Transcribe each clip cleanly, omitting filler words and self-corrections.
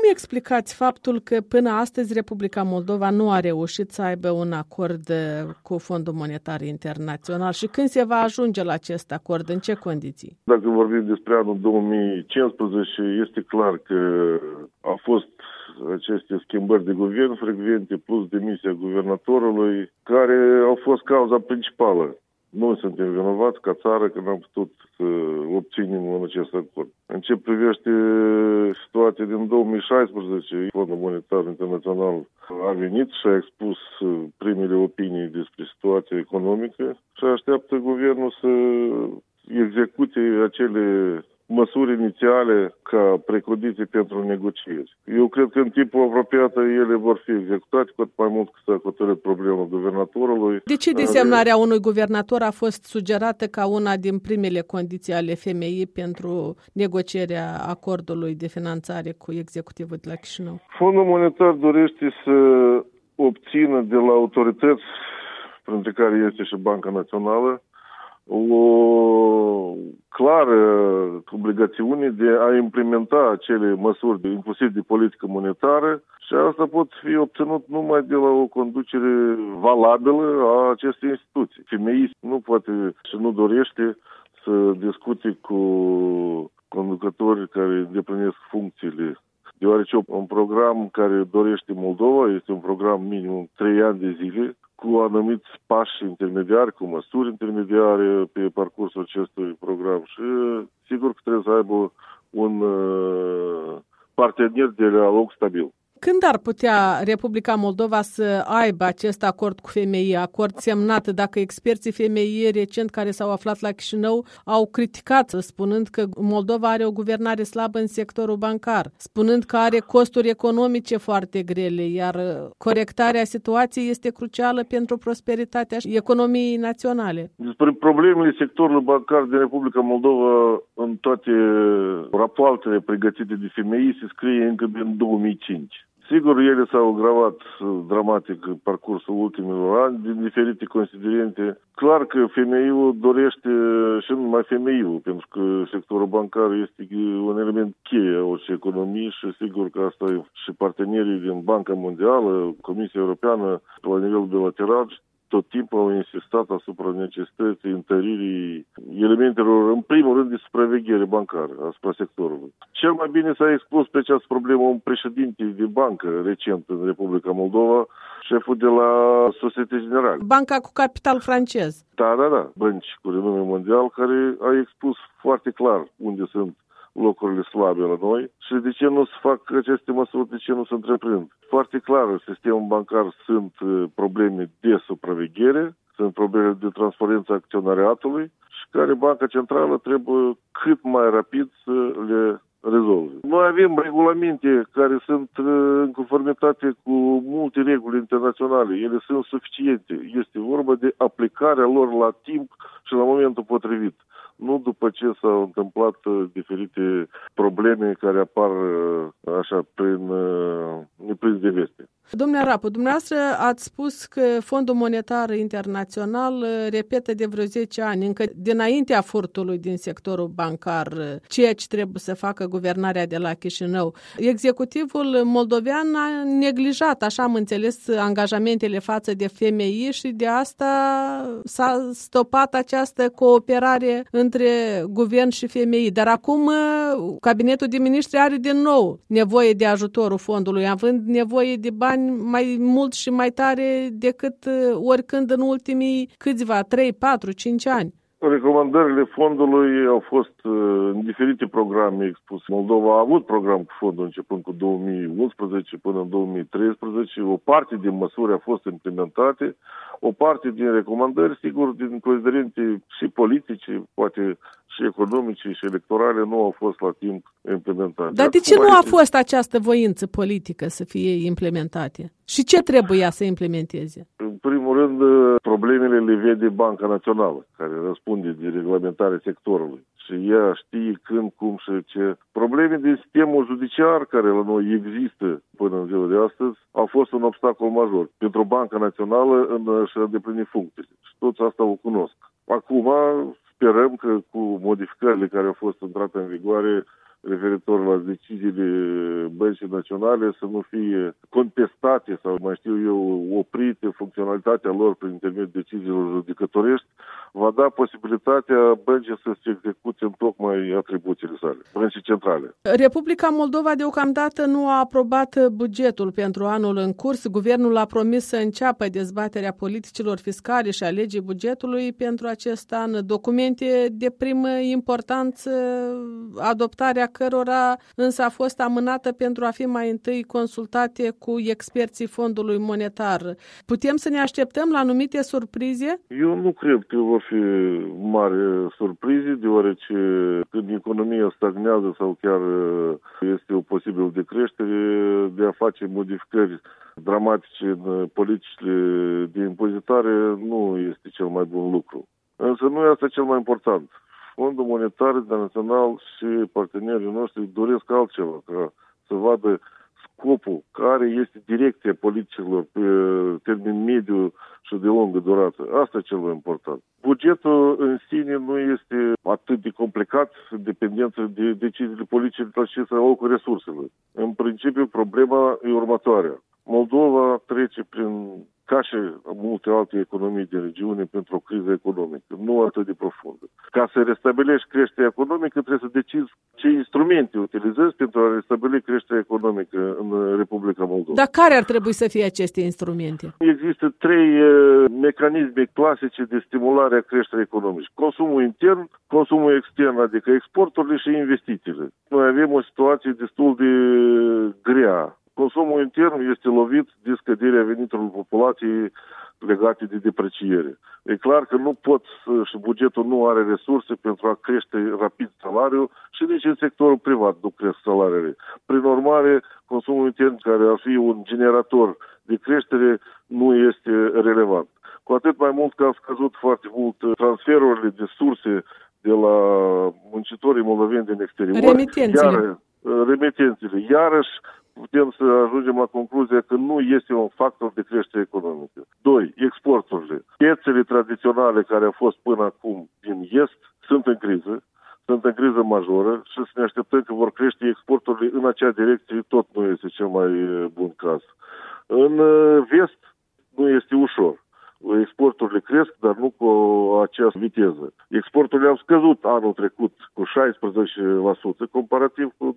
explicați faptul că până astăzi Republica Moldova nu a reușit să aibă un acord cu Fondul Monetar Internațional și când se va ajunge la acest acord, în ce condiții? Dacă vorbim despre anul 2015, este clar că au fost aceste schimbări de guvern frecvente plus demisia guvernatorului, care au fost cauza principală. Noi suntem vinovați ca țară că n-am putut să obținem în acest acord. În ce privește situația din 2016, Fondul Monetar Internațional a venit și a expus primele opinii despre situația economică și așteaptă guvernul să execute acele măsuri inițiale ca precondiții pentru negocieri. Eu cred că în timpul apropiat ele vor fi executate, cu atât mai mult că s-a hotărât problema guvernatorului. De ce desemnarea unui guvernator a fost sugerată ca una din primele condiții ale FMI pentru negocierea acordului de finanțare cu executivul de la Chișinău? Fondul Monetar dorește să obțină de la autorități, printre care este și Banca Națională, o clară obligațiune de a implementa acele măsuri inclusiv de politică monetară și asta pot fi obținut numai de la o conducere valabilă a acestei instituții. FMI nu poate și nu dorește să discute cu conducători care îndeplinesc funcțiile, deoarece un program care dorește Moldova este un program minim 3 ani de zile, cu anumiți pași intermediari, cu măsuri intermediare pe parcursul acestui program și sigur că trebuie să aibă un partener de dialog stabil. Când ar putea Republica Moldova să aibă acest acord cu FMI, acord semnat, dacă experții FMI recent care s-au aflat la Chișinău au criticat, spunând că Moldova are o guvernare slabă în sectorul bancar, spunând că are costuri economice foarte grele, iar corectarea situației este crucială pentru prosperitatea economiei naționale. Despre problemele sectorului bancar din Republica Moldova în toate rapoartele pregătite de FMI se scrie încă din 2005. Sigur, ele s-au agravat dramatic în parcursul ultimilor ani din diferite considerente. Clar că FMI-ul dorește, și nu numai FMI-ul, pentru că sectorul bancar este un element cheie a orice economie și sigur că asta e și partenerii din Banca Mondială, Comisia Europeană, la nivel bilateral, tot timpul au insistat asupra necesității întăririi elementelor, în primul rând, de supraveghere bancară asupra sectorului. Cel mai bine s-a expus pe această problemă un președinte de bancă recent în Republica Moldova, șeful de la Societe Generale. Banca cu capital francez. Da. Bănci cu renume mondial, care a expus foarte clar unde sunt locurile slabe la noi și de ce nu se fac aceste măsuri, de ce nu se întreprind. Foarte clar, în sistemul bancar sunt probleme de supraveghere, sunt probleme de transparență acționariatului și care Banca Centrală trebuie cât mai rapid să le rezolve. Noi avem regulamente care sunt în conformitate cu multe reguli internaționale. Ele sunt suficiente. Este vorba de aplicarea lor la timp și la momentul potrivit. Nu după ce s-au întâmplat diferite probleme care apar așa prin neprins de veste. Domnule Arapu, dumneavoastră ați spus că Fondul Monetar Internațional repetă de vreo 10 ani, încă dinaintea furtului din sectorul bancar, ceea ce trebuie să facă guvernarea de la Chișinău. Executivul moldovean a neglijat, așa am înțeles, angajamentele față de FMI și de asta s-a stopat această cooperare între guvern și FMI. Dar acum cabinetul de miniștri are din nou nevoie de ajutorul fondului, având nevoie de bani mai mult și mai tare decât oricând în ultimii câțiva, 3, 4, 5 ani. Recomandările fondului au fost în diferite programe expuse. Moldova a avut program cu fondul începând cu 2011 până în 2013. O parte din măsuri a fost implementate, o parte din recomandări, sigur, din considerente și politice, poate și economice și electorale, nu au fost la timp implementate. Dar de ce nu a fost această voință politică să fie implementate? Și ce trebuia să implementeze? În primul rând, problemele le vede Banca Națională, care răspunde de reglementare sectorului. Și ea știe când, cum și ce. Probleme din sistemul judiciar, care la noi există până în ziua de astăzi, au fost un obstacol major pentru Banca Națională în a-și îndeplini funcțiile. Și toți asta o cunosc. Acum sperăm că cu modificările care au fost intrate în vigoare referitor la deciziile Băncii Naționale să nu fie contestate sau, mai știu eu, oprite funcționalitatea lor prin intermediul deciziilor judecătorești, va da posibilitatea băncii să-și execute în tocmai atribuțiile sale, băncii centrale. Republica Moldova deocamdată nu a aprobat bugetul pentru anul în curs. Guvernul a promis să înceapă dezbaterea politicilor fiscale și a legii bugetului pentru acest an. Documente de primă importanță, adoptarea cărora însă a fost amânată pentru a fi mai întâi consultate cu experții Fondului Monetar. Putem să ne așteptăm la anumite surprize? Eu nu cred că vor fi mari surprize, deoarece când economia stagnează sau chiar este o posibil de creștere, de a face modificări dramatice în politicile de impozitare nu este cel mai bun lucru. Însă nu e asta cel mai important. Fondul Monetar Internațional și partenerii noștri doresc altceva, ca să vadă scopul, care este direcția politicilor pe termen mediu și de lungă durată. Asta e cel mai important. Bugetul în sine nu este atât de complicat, dependent de deciziile politice, dar și să alocă resursele. În principiu, problema e următoarea. Moldova trece prin, ca și multe alte economii din regiune, pentru o criză economică, nu atât de profundă. Ca să restabilești creșterea economică, trebuie să decizi ce instrumente utilizezi pentru a restabili creșterea economică în Republica Moldova. Dar care ar trebui să fie aceste instrumente? Există 3 mecanisme clasice de stimulare a creșterii economice. Consumul intern, consumul extern, adică exporturile și investițiile. Noi avem o situație destul de grea. Consumul intern este lovit de scăderea veniturilor populației legate de depreciere. E clar că nu pot și bugetul nu are resurse pentru a crește rapid salariul și nici în sectorul privat nu cresc salariile. Prin urmare, consumul intern, care ar fi un generator de creștere, nu este relevant. Cu atât mai mult că au scăzut foarte mult transferurile de surse de la muncitorii moldoveni din exterior. Remitențele. Iarăși, putem să ajungem la concluzia că nu este un factor de creștere economică. 2. Exporturile. Piețele tradiționale care au fost până acum din Est sunt în criză, sunt în criză majoră și să ne așteptăm că vor crește exporturile în acea direcție, tot nu este cel mai bun caz. În Vest nu este ușor. Exporturile cresc, dar nu cu această viteză. Exporturile au scăzut anul trecut cu 16%, comparativ cu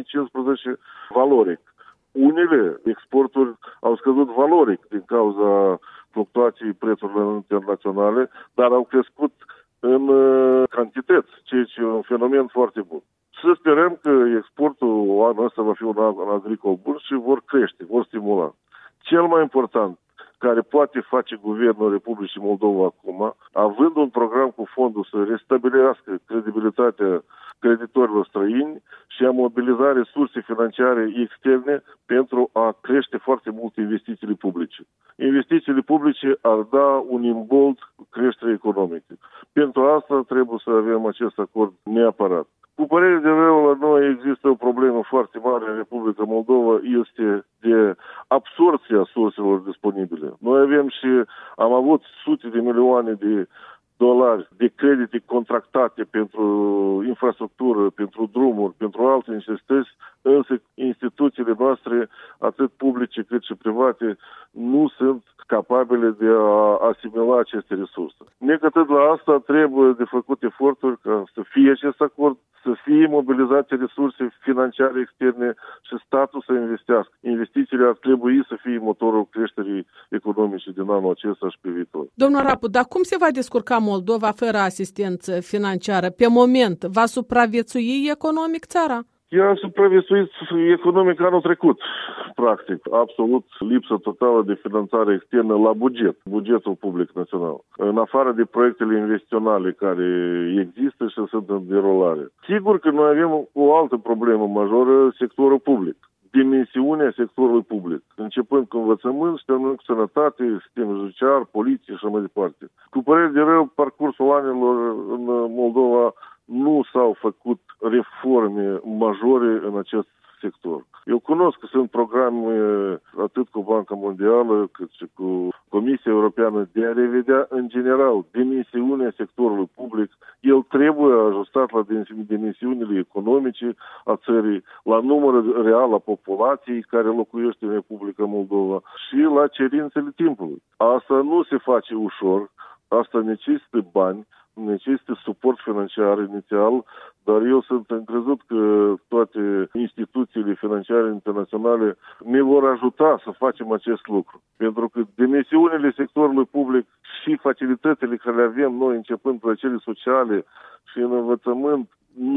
2015 valoric. Unele exporturi au scăzut valoric din cauza fluctuației prețurilor internaționale, dar au crescut în cantități, ceea ce e un fenomen foarte bun. Să sperăm că exportul anul ăsta va fi un an agricol bun și vor crește, vor stimula. Cel mai important care poate face Guvernul Republicii Moldova acum, având un program cu fondul să restabilească credibilitatea creditorilor străini și a mobiliza resurse financiare externe pentru a crește foarte mult investițiile publice. Investițiile publice ar da un imbold creșterii economice. Pentru asta trebuie să avem acest acord neapărat. Cu părere de rău, la noi există o problemă foarte mare în Republica Moldova, este de absorbția surselor disponibile. Noi avem și am avut sute de milioane de dolari de credite contractate pentru infrastructură, pentru drumuri, pentru alte necesități, însă instituțiile noastre, atât publice cât și private, nu sunt capabile de a asimila aceste resurse. Necătând la asta, trebuie de făcut eforturi ca să fie acest acord, să fie mobilizate resurse financiare externe și statul să investească. Investițiile ar trebui să fie motorul creșterii economice din anul acesta și pe viitor. Domnul Rapu, dar cum se va descurca Moldova fără asistență financiară? Pe moment, va supraviețui economic țara? Ea a supraviețuit economic anul trecut, practic. Absolut lipsă totală de finanțare externă la bugetul public național. În afară de proiectele investiționale care există și sunt în derulare. Sigur că noi avem o altă problemă majoră, sectorul public. Dimensiunea sectorului public, începând cu învățământ, terminând cu sănătate, sistem judiciar, poliție și mai departe. Cu părere de rău, parcursul anilor în Moldova nu s-au făcut reforme majore în acest sector. Eu Recunosc că sunt programe atât cu Banca Mondială cât și cu Comisia Europeană de a revedea în general dimensiunea sectorului public. El trebuie ajustat la dimensiunile economice a țării, la numărul real a populației care locuiește în Republica Moldova și la cerințele timpului. Asta nu se face ușor, asta necesită bani, necesită suport financiar inițial, dar eu sunt încrezut că toate instituțiile financiare internaționale ne vor ajuta să facem acest lucru. Pentru că dimensiunile sectorului public și facilitățile care le avem noi, începând cu cele sociale și în învățământ,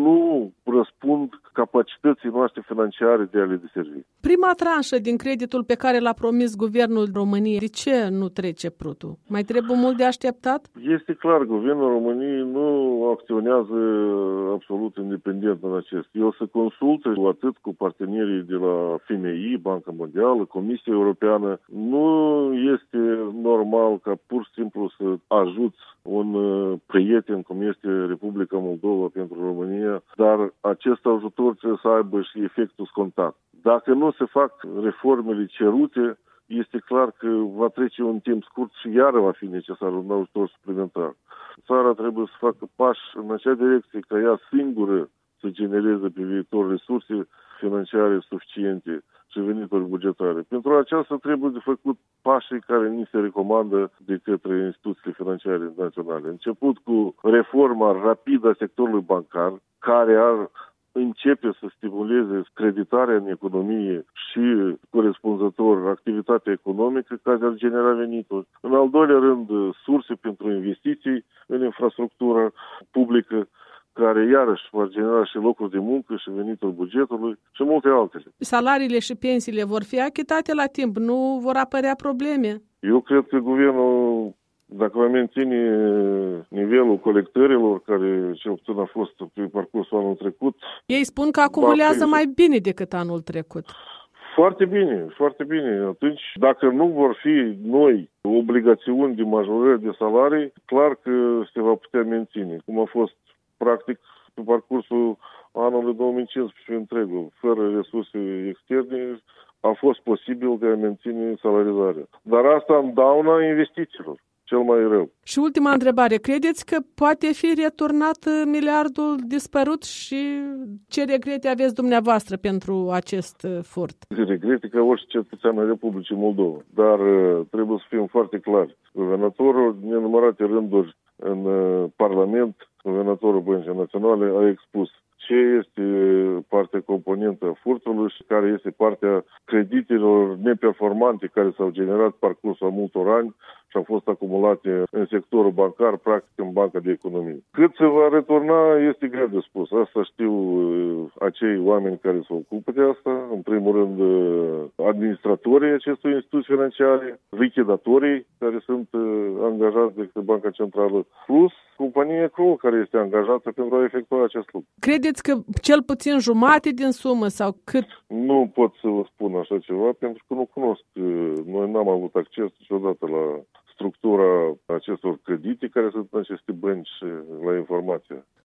nu răspund capacității noastre financiare de a le deservi. Prima tranșă din creditul pe care l-a promis guvernul României, de ce nu trece prutul? Mai trebuie mult de așteptat? Este clar, guvernul României nu acționează absolut independent în acest. El se consultă atât cu partenerii de la FMI, Banca Mondială, Comisia Europeană. Nu este normal ca pur și simplu să ajuți un prieten cum este Republica Moldova pentru România, dar acest ajutor trebuie să aibă și efectul scontat. Dacă nu se fac reformele cerute, este clar că va trece un timp scurt și iară va fi necesar un ajutor suplimentar. Țara trebuie să facă pași în acea direcție ca ea singură să genereze pe viitor resurse financiare suficiente și venituri bugetare. Pentru aceasta trebuie de făcut pașii care ni se recomandă de către instituțiile financiare naționale. Început cu reforma rapidă a sectorului bancar, care ar începe să stimuleze creditarea în economie și corespunzător activitatea economică care ar genera venituri. În al doilea rând, surse pentru investiții în infrastructura publică, care iarăși vor genera și locuri de muncă și venituri bugetului și multe altele. Salariile și pensiile vor fi achitate la timp, nu vor apărea probleme? Eu cred că guvernul, dacă va menține nivelul colectărilor, care cel puțin a fost pe parcursul anul trecut... Ei spun că acumulează mai bine decât anul trecut. Foarte bine, foarte bine. Atunci, dacă nu vor fi noi obligațiuni de majorare de salarii, clar că se va putea menține, cum a fost practic pe parcursul anului 2015 întregul, fără resurse externe, a fost posibil de a menține salarizarea. Dar asta în dauna investițiilor, cel mai rău. Și ultima întrebare, credeți că poate fi returnat miliardul dispărut și ce regrete aveți dumneavoastră pentru acest furt? Regrete ca orice cetățean al Republicii Moldova, dar trebuie să fim foarte clari. Guvernatorul, în nenumărate rânduri în Parlament, guvernatorul Băncii Naționale a expus ce este partea componentă a furtului și care este partea creditelor neperformante care s-au generat parcursul a multor ani și au fost acumulate în sectorul bancar, practic în Banca de Economie. Cât se va returna este greu de spus. Asta știu acei oameni care se ocupă de asta. În primul rând, administratorii acestor instituții financiare, lichidatorii care sunt angajați de Banca Centrală, plus compania Kroll care este angajată pentru a efectua acest lucru. Credeți că cel puțin jumate din sumă sau cât? Nu pot să vă spun așa ceva pentru că nu cunosc. Noi n-am avut acces niciodată la structura acestor credite care sunt în aceste bănci, la informație.